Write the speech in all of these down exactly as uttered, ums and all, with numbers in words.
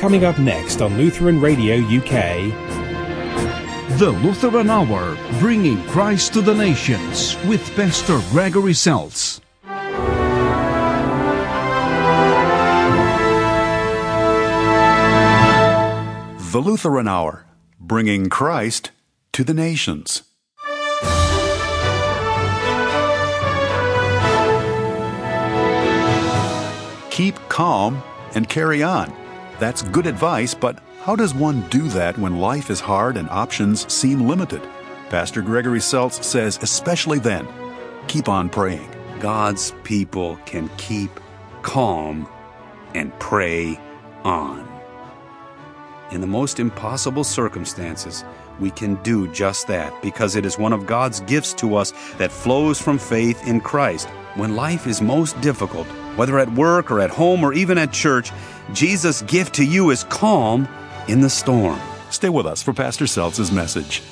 Coming up next on Lutheran Radio U K. The Lutheran Hour, bringing Christ to the nations with Pastor Gregory Seltz. The Lutheran Hour, bringing Christ to the nations. Keep calm and carry on. That's good advice, but how does one do that when life is hard and options seem limited? Pastor Gregory Seltz says, especially then, keep on praying. God's people can keep calm and pray on. In the most impossible circumstances, we can do just that because it is one of God's gifts to us that flows from faith in Christ. When life is most difficult, whether at work or at home or even at church, Jesus' gift to you is calm in the storm. Stay with us for Pastor Seltz's message.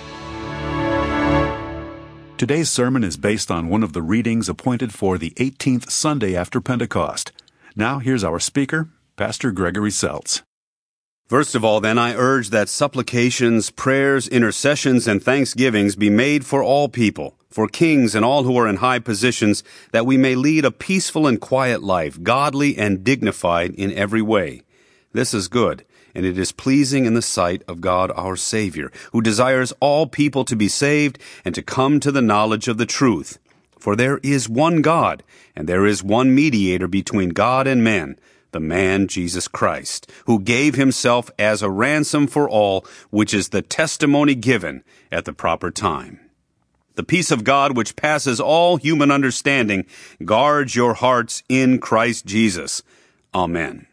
Today's sermon is based on one of the readings appointed for the eighteenth Sunday after Pentecost. Now here's our speaker, Pastor Gregory Seltz. First of all, then, I urge that supplications, prayers, intercessions, and thanksgivings be made for all people, for kings and all who are in high positions, that we may lead a peaceful and quiet life, godly and dignified in every way. This is good, and it is pleasing in the sight of God our Savior, who desires all people to be saved and to come to the knowledge of the truth. For there is one God, and there is one mediator between God and men, the man Jesus Christ, who gave himself as a ransom for all, which is the testimony given at the proper time. The peace of God, which passes all human understanding, guards your hearts in Christ Jesus. Amen.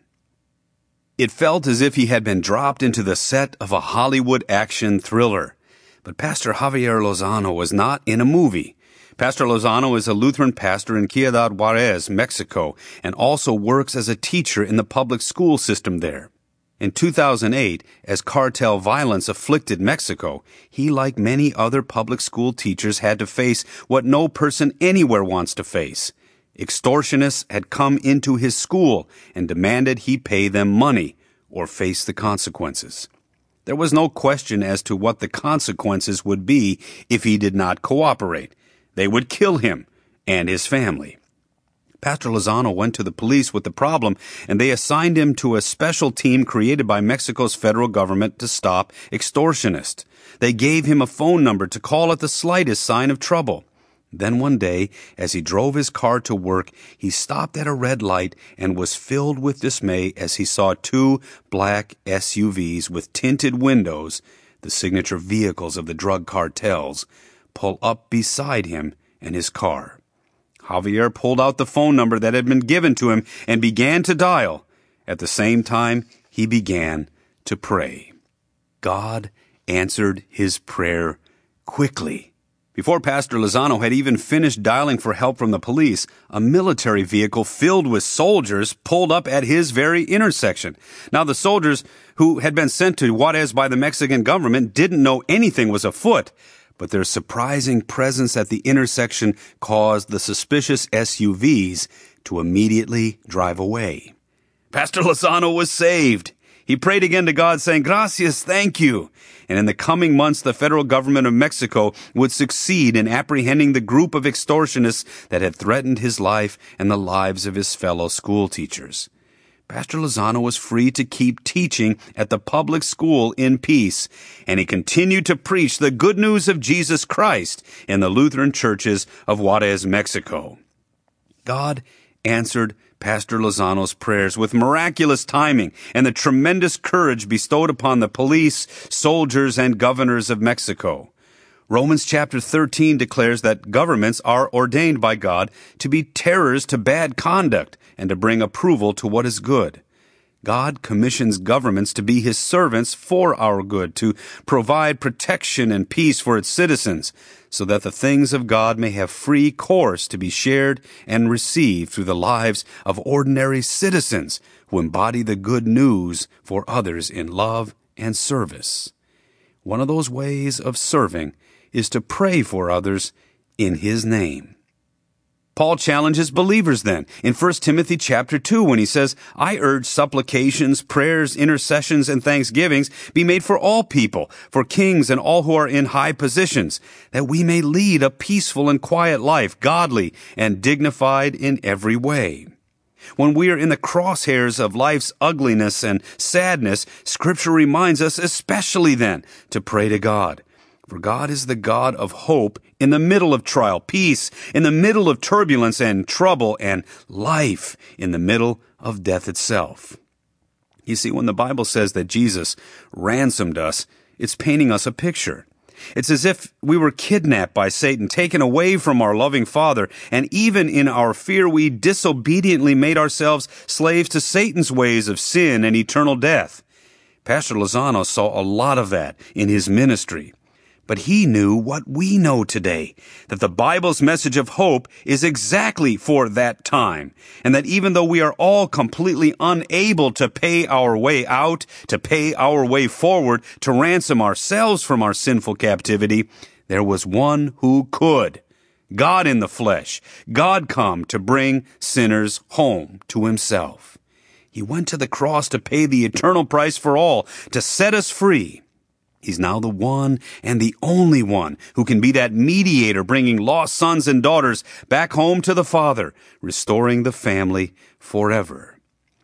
It felt as if he had been dropped into the set of a Hollywood action thriller. But Pastor Javier Lozano was not in a movie. Pastor Lozano is a Lutheran pastor in Ciudad Juarez, Mexico, and also works as a teacher in the public school system there. In two thousand eight, as cartel violence afflicted Mexico, he, like many other public school teachers, had to face what no person anywhere wants to face. Extortionists had come into his school and demanded he pay them money or face the consequences. There was no question as to what the consequences would be if he did not cooperate. They would kill him and his family. Pastor Lozano went to the police with the problem, and they assigned him to a special team created by Mexico's federal government to stop extortionists. They gave him a phone number to call at the slightest sign of trouble. Then one day, as he drove his car to work, he stopped at a red light and was filled with dismay as he saw two black S U Vs with tinted windows, the signature vehicles of the drug cartels, pull up beside him and his car. Javier pulled out the phone number that had been given to him and began to dial. At the same time, he began to pray. God answered his prayer quickly. Before Pastor Lozano had even finished dialing for help from the police, a military vehicle filled with soldiers pulled up at his very intersection. Now, the soldiers, who had been sent to Juarez by the Mexican government, didn't know anything was afoot, but their surprising presence at the intersection caused the suspicious S U Vs to immediately drive away. Pastor Lozano was saved. He prayed again to God, saying, "Gracias, thank you." And in the coming months, the federal government of Mexico would succeed in apprehending the group of extortionists that had threatened his life and the lives of his fellow school teachers. Pastor Lozano was free to keep teaching at the public school in peace, and he continued to preach the good news of Jesus Christ in the Lutheran churches of Juarez, Mexico. God answered Pastor Lozano's prayers with miraculous timing and the tremendous courage bestowed upon the police, soldiers, and governors of Mexico. Romans chapter thirteen declares that governments are ordained by God to be terrors to bad conduct and to bring approval to what is good. God commissions governments to be his servants for our good, to provide protection and peace for its citizens, so that the things of God may have free course to be shared and received through the lives of ordinary citizens who embody the good news for others in love and service. One of those ways of serving is to pray for others in his name. Paul challenges believers then in First Timothy chapter two when he says, I urge supplications, prayers, intercessions, and thanksgivings be made for all people, for kings and all who are in high positions, that we may lead a peaceful and quiet life, godly and dignified in every way. When we are in the crosshairs of life's ugliness and sadness, Scripture reminds us especially then to pray to God. For God is the God of hope in the middle of trial, peace in the middle of turbulence and trouble, and life in the middle of death itself. You see, when the Bible says that Jesus ransomed us, it's painting us a picture. It's as if we were kidnapped by Satan, taken away from our loving Father, and even in our fear, we disobediently made ourselves slaves to Satan's ways of sin and eternal death. Pastor Lozano saw a lot of that in his ministry. But he knew what we know today, that the Bible's message of hope is exactly for that time, and that even though we are all completely unable to pay our way out, to pay our way forward, to ransom ourselves from our sinful captivity, there was one who could. God in the flesh, God come to bring sinners home to himself. He went to the cross to pay the eternal price for all, to set us free. He's now the one and the only one who can be that mediator bringing lost sons and daughters back home to the Father, restoring the family forever.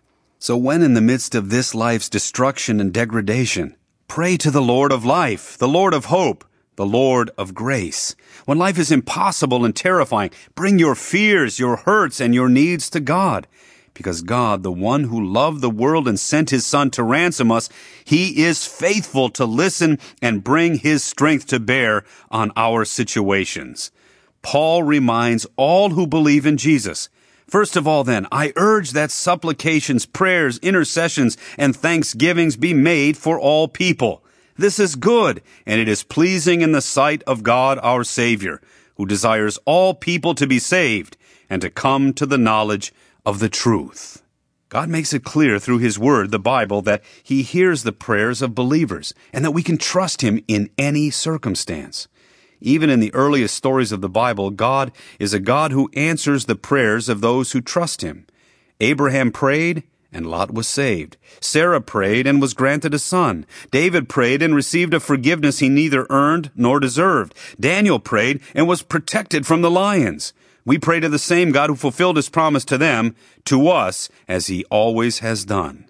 So when in the midst of this life's destruction and degradation, pray to the Lord of life, the Lord of hope, the Lord of grace. When life is impossible and terrifying, bring your fears, your hurts, and your needs to God. Because God, the one who loved the world and sent his Son to ransom us, he is faithful to listen and bring his strength to bear on our situations. Paul reminds all who believe in Jesus. First of all, then, I urge that supplications, prayers, intercessions, and thanksgivings be made for all people. This is good, and it is pleasing in the sight of God our Savior, who desires all people to be saved and to come to the knowledge of the truth. God makes it clear through his word, the Bible, that he hears the prayers of believers and that we can trust him in any circumstance. Even in the earliest stories of the Bible, God is a God who answers the prayers of those who trust him. Abraham prayed, and Lot was saved. Sarah prayed and was granted a son. David prayed and received a forgiveness he neither earned nor deserved. Daniel prayed and was protected from the lions. We pray to the same God who fulfilled his promise to them, to us, as he always has done.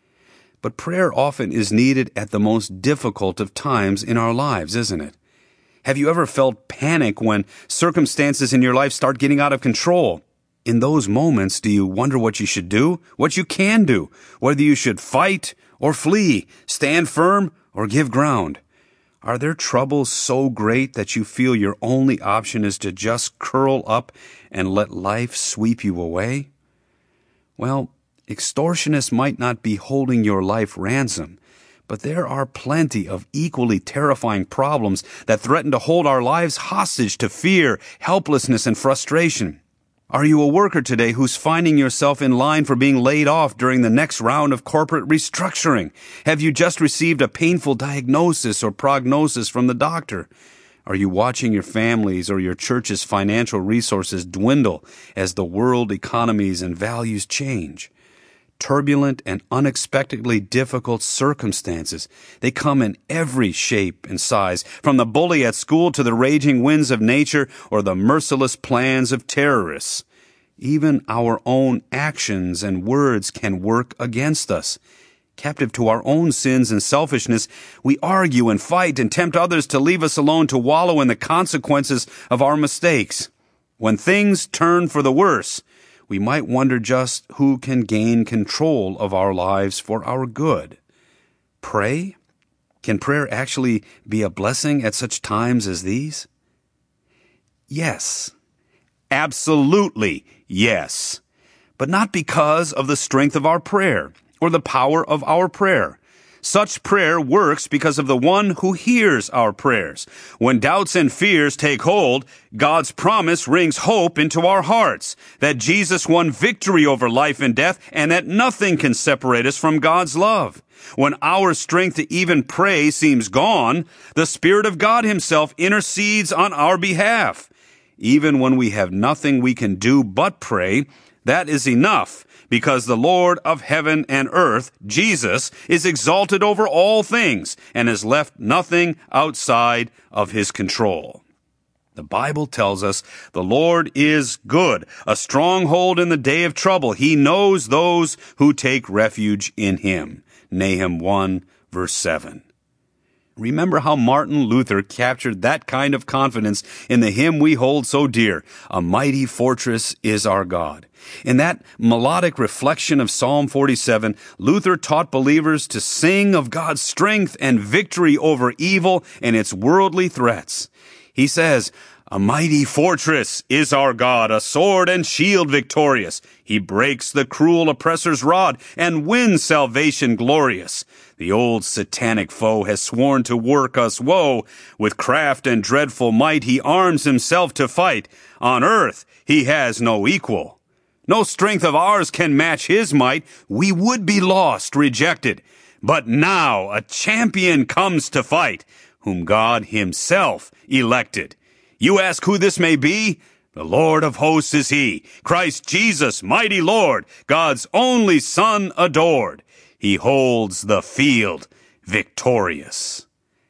But prayer often is needed at the most difficult of times in our lives, isn't it? Have you ever felt panic when circumstances in your life start getting out of control? In those moments, do you wonder what you should do, what you can do, whether you should fight or flee, stand firm or give ground? Are there troubles so great that you feel your only option is to just curl up and let life sweep you away? Well, extortionists might not be holding your life ransom, but there are plenty of equally terrifying problems that threaten to hold our lives hostage to fear, helplessness, and frustration. Are you a worker today who's finding yourself in line for being laid off during the next round of corporate restructuring? Have you just received a painful diagnosis or prognosis from the doctor? Are you watching your family's or your church's financial resources dwindle as the world economies and values change? Turbulent and unexpectedly difficult circumstances. They come in every shape and size, from the bully at school to the raging winds of nature or the merciless plans of terrorists. Even our own actions and words can work against us. Captive to our own sins and selfishness, we argue and fight and tempt others to leave us alone to wallow in the consequences of our mistakes. When things turn for the worse, we might wonder just who can gain control of our lives for our good. Pray? Can prayer actually be a blessing at such times as these? Yes. Absolutely yes. But not because of the strength of our prayer or the power of our prayer. Such prayer works because of the one who hears our prayers. When doubts and fears take hold, God's promise rings hope into our hearts that Jesus won victory over life and death and that nothing can separate us from God's love. When our strength to even pray seems gone, the Spirit of God himself intercedes on our behalf. Even when we have nothing we can do but pray, that is enough, because the Lord of heaven and earth, Jesus, is exalted over all things and has left nothing outside of his control. The Bible tells us the Lord is good, a stronghold in the day of trouble. He knows those who take refuge in him. Nahum one, verse seven. Remember how Martin Luther captured that kind of confidence in the hymn we hold so dear, "A Mighty Fortress is Our God." In that melodic reflection of Psalm forty-seven, Luther taught believers to sing of God's strength and victory over evil and its worldly threats. He says, "A mighty fortress is our God, a sword and shield victorious. He breaks the cruel oppressor's rod and wins salvation glorious. The old satanic foe has sworn to work us woe. With craft and dreadful might he arms himself to fight. On earth he has no equal. No strength of ours can match his might. We would be lost, rejected. But now a champion comes to fight, whom God himself elected. You ask who this may be? The Lord of hosts is he, Christ Jesus, mighty Lord, God's only Son adored. He holds the field victorious."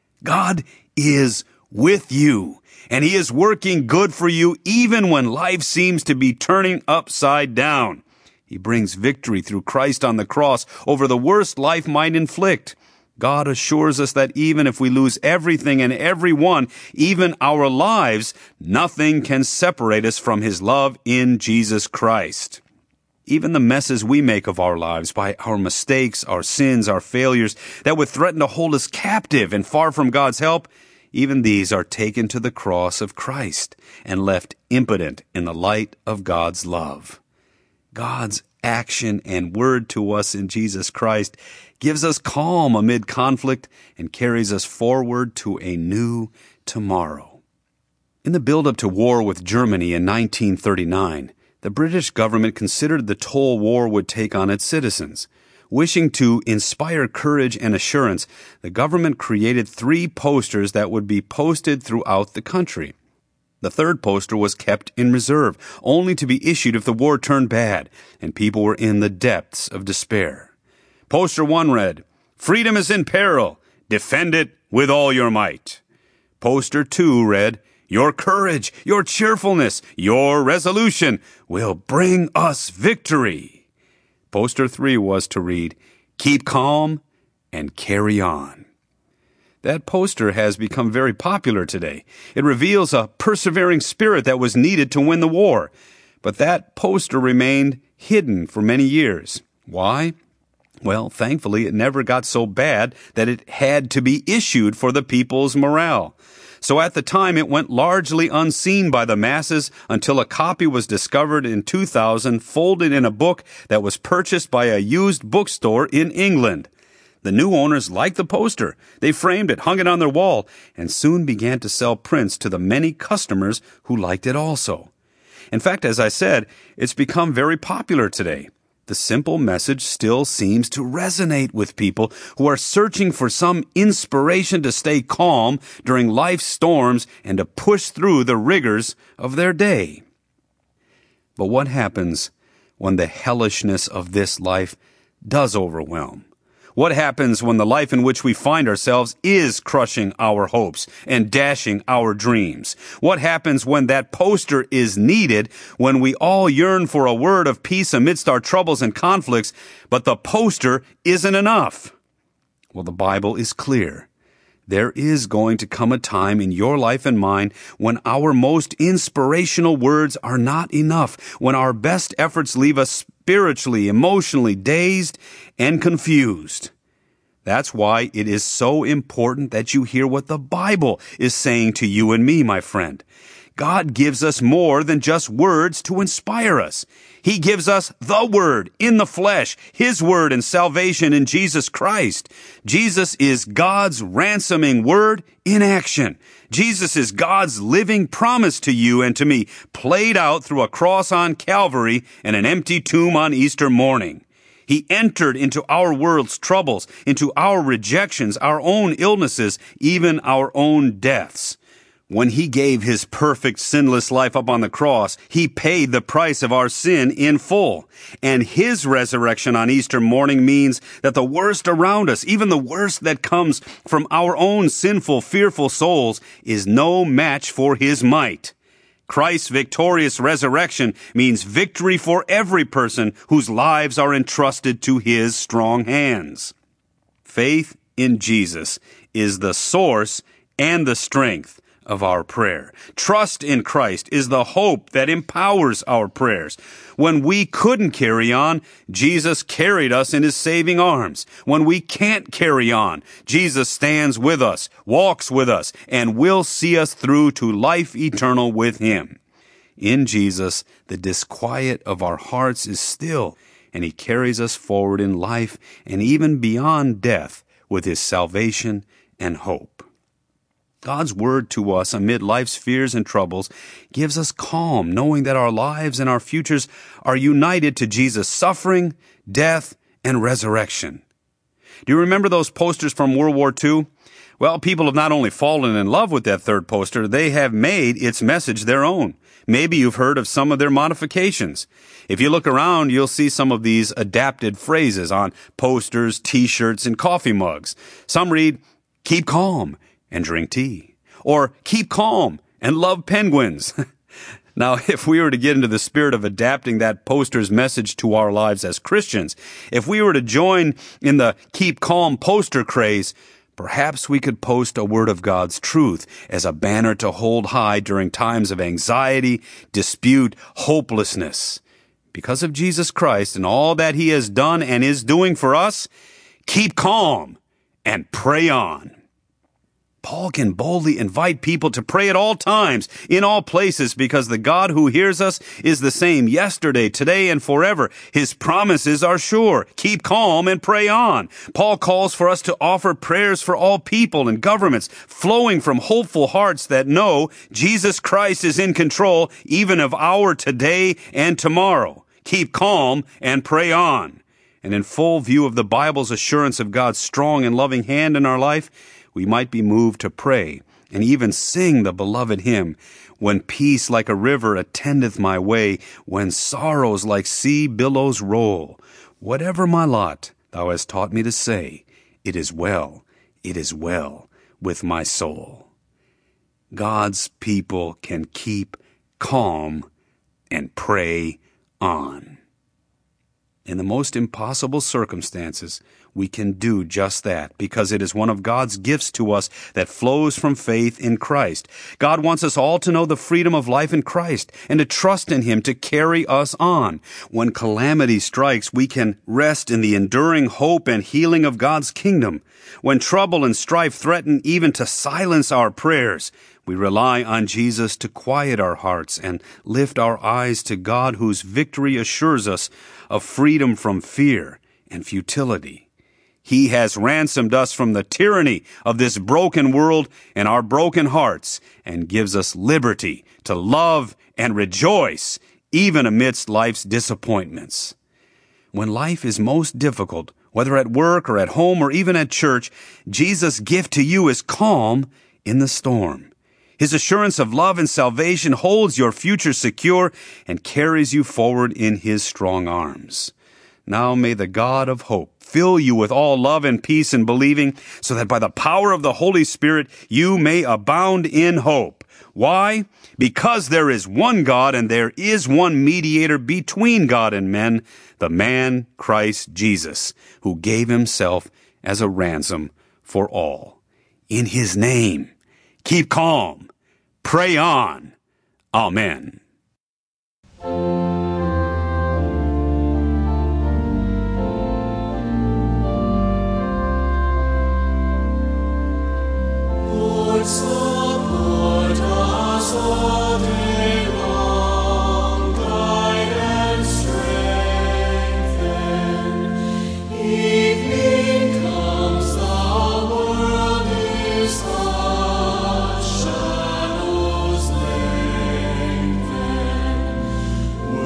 God is with you, and he is working good for you even when life seems to be turning upside down. He brings victory through Christ on the cross over the worst life might inflict. God assures us that even if we lose everything and everyone, even our lives, nothing can separate us from his love in Jesus Christ. Even the messes we make of our lives by our mistakes, our sins, our failures that would threaten to hold us captive and far from God's help, even these are taken to the cross of Christ and left impotent in the light of God's love. God's action and word to us in Jesus Christ gives us calm amid conflict and carries us forward to a new tomorrow. In the build-up to war with Germany in nineteen thirty-nine, the British government considered the toll war would take on its citizens. Wishing to inspire courage and assurance, the government created three posters that would be posted throughout the country. The third poster was kept in reserve, only to be issued if the war turned bad and people were in the depths of despair. Poster one read, "Freedom is in peril. Defend it with all your might." Poster two read, "Your courage, your cheerfulness, your resolution will bring us victory." Poster three was to read, "Keep calm and carry on." That poster has become very popular today. It reveals a persevering spirit that was needed to win the war. But that poster remained hidden for many years. Why? Well, thankfully, it never got so bad that it had to be issued for the people's morale. So at the time, it went largely unseen by the masses until a copy was discovered in two thousand, folded in a book that was purchased by a used bookstore in England. The new owners liked the poster. They framed it, hung it on their wall, and soon began to sell prints to the many customers who liked it also. In fact, as I said, it's become very popular today. The simple message still seems to resonate with people who are searching for some inspiration to stay calm during life's storms and to push through the rigors of their day. But what happens when the hellishness of this life does overwhelm? What happens when the life in which we find ourselves is crushing our hopes and dashing our dreams? What happens when that poster is needed, when we all yearn for a word of peace amidst our troubles and conflicts, but the poster isn't enough? Well, the Bible is clear. There is going to come a time in your life and mine when our most inspirational words are not enough, when our best efforts leave us spiritually, emotionally dazed and confused. That's why it is so important that you hear what the Bible is saying to you and me, my friend. God gives us more than just words to inspire us. He gives us the Word in the flesh, His Word and salvation in Jesus Christ. Jesus is God's ransoming Word in action. Jesus is God's living promise to you and to me, played out through a cross on Calvary and an empty tomb on Easter morning. He entered into our world's troubles, into our rejections, our own illnesses, even our own deaths. When he gave his perfect, sinless life up on the cross, he paid the price of our sin in full. And his resurrection on Easter morning means that the worst around us, even the worst that comes from our own sinful, fearful souls, is no match for his might. Christ's victorious resurrection means victory for every person whose lives are entrusted to his strong hands. Faith in Jesus is the source and the strength of our prayer. Trust in Christ is the hope that empowers our prayers. When we couldn't carry on, Jesus carried us in his saving arms. When we can't carry on, Jesus stands with us, walks with us, and will see us through to life eternal with him. In Jesus, the disquiet of our hearts is still, and he carries us forward in life and even beyond death with his salvation and hope. God's word to us amid life's fears and troubles gives us calm, knowing that our lives and our futures are united to Jesus' suffering, death, and resurrection. Do you remember those posters from World War Two? Well, people have not only fallen in love with that third poster, they have made its message their own. Maybe you've heard of some of their modifications. If you look around, you'll see some of these adapted phrases on posters, t-shirts, and coffee mugs. Some read, "Keep calm and drink tea," or "Keep calm and love penguins." Now, if we were to get into the spirit of adapting that poster's message to our lives as Christians, if we were to join in the keep calm poster craze, perhaps we could post a word of God's truth as a banner to hold high during times of anxiety, dispute, hopelessness. Because of Jesus Christ and all that he has done and is doing for us, keep calm and pray on. Paul can boldly invite people to pray at all times, in all places, because the God who hears us is the same yesterday, today, and forever. His promises are sure. Keep calm and pray on. Paul calls for us to offer prayers for all people and governments, flowing from hopeful hearts that know Jesus Christ is in control even of our today and tomorrow. Keep calm and pray on. And in full view of the Bible's assurance of God's strong and loving hand in our life, we might be moved to pray and even sing the beloved hymn, "When peace like a river attendeth my way, when sorrows like sea billows roll. Whatever my lot, thou hast taught me to say, it is well, it is well with my soul." God's people can keep calm and pray on. In the most impossible circumstances, we can do just that because it is one of God's gifts to us that flows from faith in Christ. God wants us all to know the freedom of life in Christ and to trust in him to carry us on. When calamity strikes, we can rest in the enduring hope and healing of God's kingdom. When trouble and strife threaten even to silence our prayers, we rely on Jesus to quiet our hearts and lift our eyes to God, whose victory assures us of freedom from fear and futility. He has ransomed us from the tyranny of this broken world and our broken hearts and gives us liberty to love and rejoice even amidst life's disappointments. When life is most difficult, whether at work or at home or even at church, Jesus' gift to you is calm in the storm. His assurance of love and salvation holds your future secure and carries you forward in his strong arms. Now may the God of hope fill you with all love and peace in believing, so that by the power of the Holy Spirit you may abound in hope. Why? Because there is one God and there is one mediator between God and men, the man Christ Jesus, who gave himself as a ransom for all. In his name, keep calm, pray on. Amen. Support us all day long, guide and strengthen. Evening comes, the world is hushed, shadows lengthen.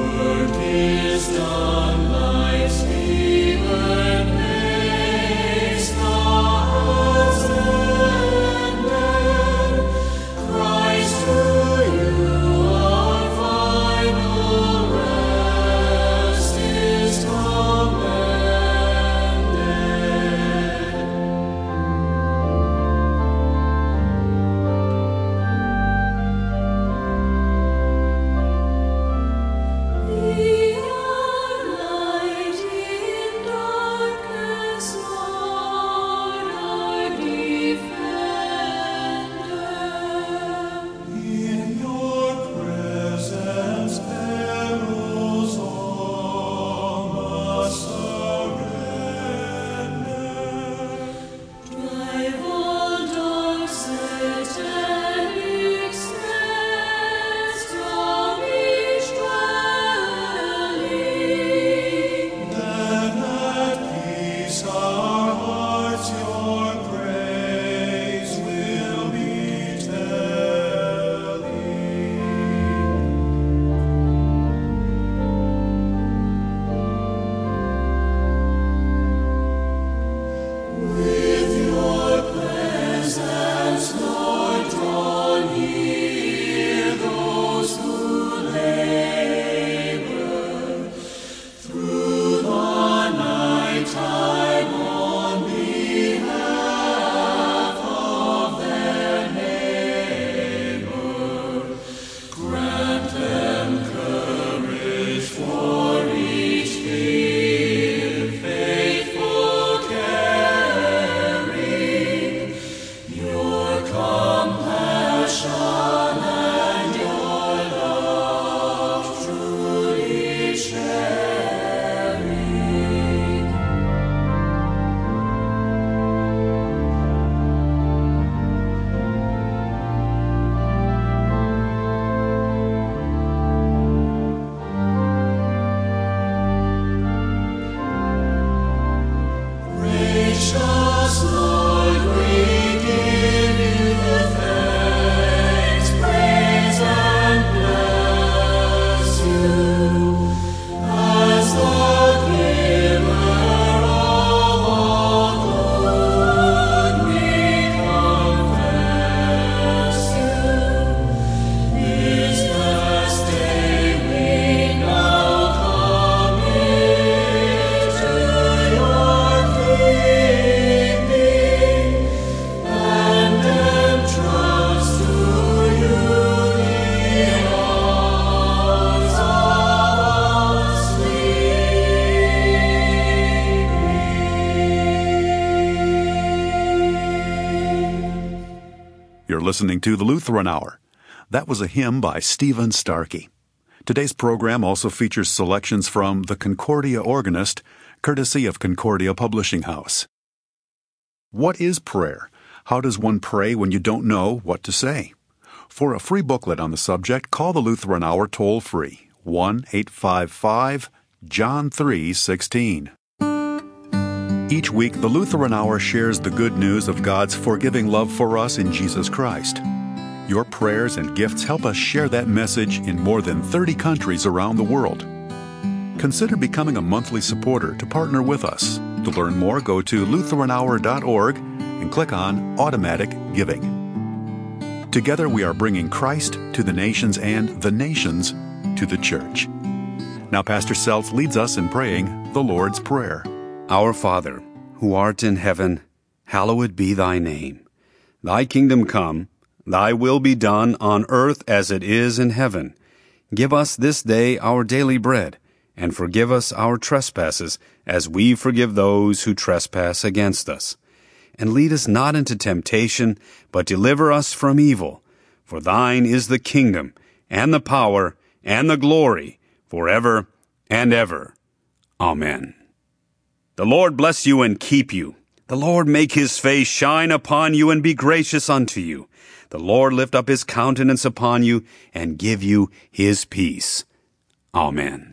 listening to the Lutheran Hour. That was a hymn by Stephen Starkey. Today's program also features selections from The Concordia Organist, courtesy of Concordia Publishing House. What is prayer? How does one pray when you don't know what to say? For a free booklet on the subject, call the Lutheran Hour toll-free, one eight five five John three sixteen. Each week, the Lutheran Hour shares the good news of God's forgiving love for us in Jesus Christ. Your prayers and gifts help us share that message in more than thirty countries around the world. Consider becoming a monthly supporter to partner with us. To learn more, go to lutheran hour dot org and click on Automatic Giving. Together we are bringing Christ to the nations and the nations to the church. Now Pastor Seltz leads us in praying the Lord's Prayer. Our Father, who art in heaven, hallowed be thy name. Thy kingdom come, thy will be done on earth as it is in heaven. Give us this day our daily bread, and forgive us our trespasses, as we forgive those who trespass against us. And lead us not into temptation, but deliver us from evil. For thine is the kingdom, and the power, and the glory, forever and ever. Amen. The Lord bless you and keep you. The Lord make his face shine upon you and be gracious unto you. The Lord lift up his countenance upon you and give you his peace. Amen.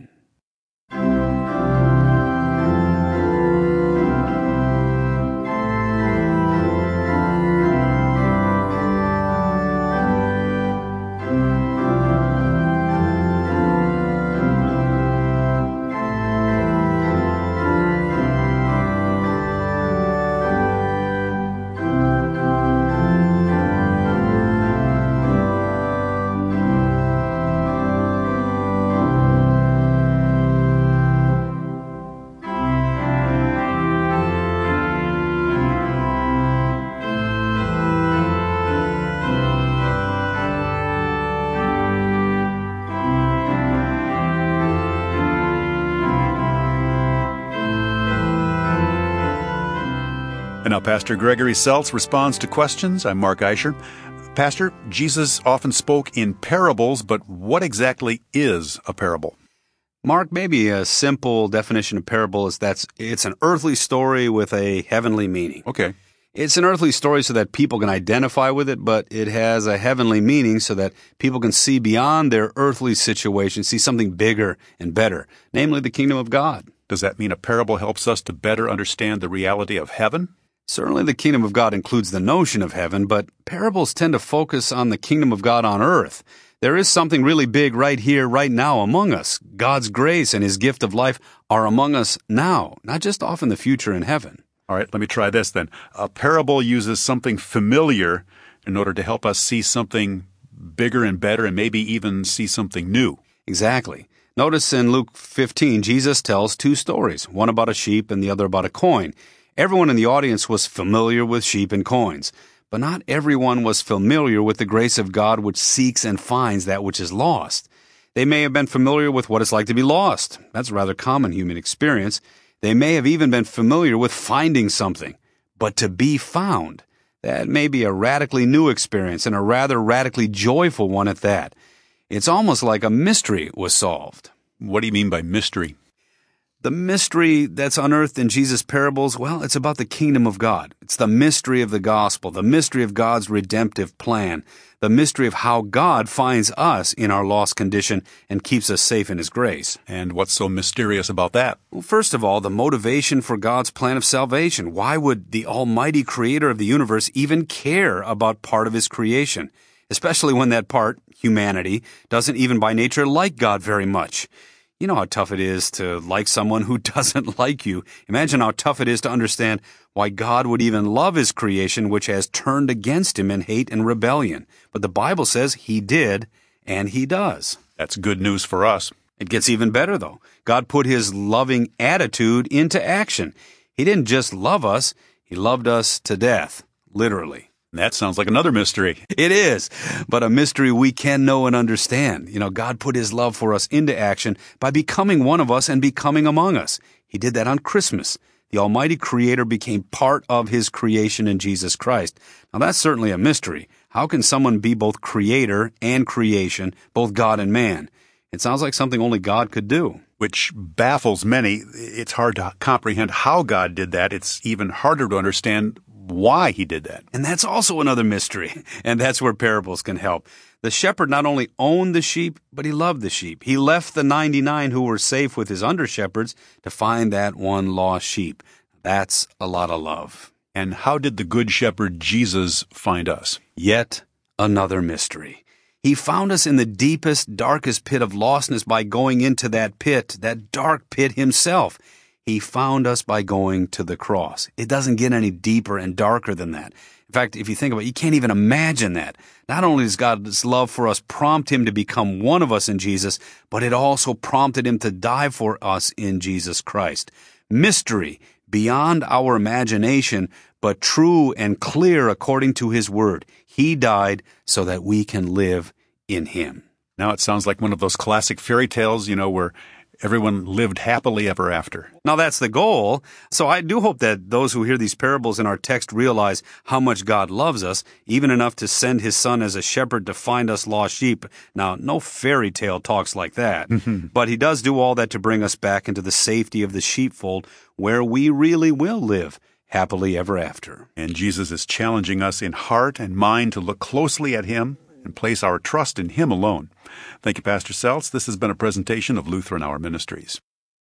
And now Pastor Gregory Seltz responds to questions. I'm Mark Eicher. Pastor, Jesus often spoke in parables, but what exactly is a parable? Mark, maybe a simple definition of parable is that it's an earthly story with a heavenly meaning. Okay. It's an earthly story so that people can identify with it, but it has a heavenly meaning so that people can see beyond their earthly situation, see something bigger and better, namely the kingdom of God. Does that mean a parable helps us to better understand the reality of heaven? Certainly the kingdom of God includes the notion of heaven, but parables tend to focus on the kingdom of God on earth. There is something really big right here, right now among us. God's grace and his gift of life are among us now, not just off in the future in heaven. All right, let me try this then. A parable uses something familiar in order to help us see something bigger and better and maybe even see something new. Exactly. Notice in Luke fifteen, Jesus tells two stories, one about a sheep and the other about a coin. Everyone in the audience was familiar with sheep and coins, but not everyone was familiar with the grace of God which seeks and finds that which is lost. They may have been familiar with what it's like to be lost. That's a rather common human experience. They may have even been familiar with finding something, but to be found, that may be a radically new experience and a rather radically joyful one at that. It's almost like a mystery was solved. What do you mean by mystery? The mystery that's unearthed in Jesus' parables, well, it's about the kingdom of God. It's the mystery of the gospel, the mystery of God's redemptive plan, the mystery of how God finds us in our lost condition and keeps us safe in his grace. And what's so mysterious about that? Well, first of all, the motivation for God's plan of salvation. Why would the almighty creator of the universe even care about part of his creation? Especially when that part, humanity, doesn't even by nature like God very much. You know how tough it is to like someone who doesn't like you. Imagine how tough it is to understand why God would even love his creation, which has turned against him in hate and rebellion. But the Bible says he did, and he does. That's good news for us. It gets even better, though. God put his loving attitude into action. He didn't just love us, he loved us to death, literally. That sounds like another mystery. It is, but a mystery we can know and understand. You know, God put his love for us into action by becoming one of us and becoming among us. He did that on Christmas. The Almighty Creator became part of his creation in Jesus Christ. Now, that's certainly a mystery. How can someone be both creator and creation, both God and man? It sounds like something only God could do. Which baffles many. It's hard to comprehend how God did that. It's even harder to understand why he did that. And that's also another mystery. And that's where parables can help. The shepherd not only owned the sheep, but he loved the sheep. He left the ninety-nine who were safe with his under-shepherds to find that one lost sheep. That's a lot of love. And how did the Good Shepherd Jesus find us? Yet another mystery. He found us in the deepest, darkest pit of lostness by going into that pit, that dark pit himself. He found us by going to the cross. It doesn't get any deeper and darker than that. In fact, if you think about it, you can't even imagine that. Not only does God's love for us prompt him to become one of us in Jesus, but it also prompted him to die for us in Jesus Christ. Mystery beyond our imagination, but true and clear according to his word. He died so that we can live in him. Now it sounds like one of those classic fairy tales, you know, where everyone lived happily ever after. Now that's the goal. So I do hope that those who hear these parables in our text realize how much God loves us, even enough to send his son as a shepherd to find us lost sheep. Now, no fairy tale talks like that. But he does do all that to bring us back into the safety of the sheepfold where we really will live happily ever after. And Jesus is challenging us in heart and mind to look closely at him and place our trust in him alone. Thank you, Pastor Seltz. This has been a presentation of Lutheran Hour Ministries.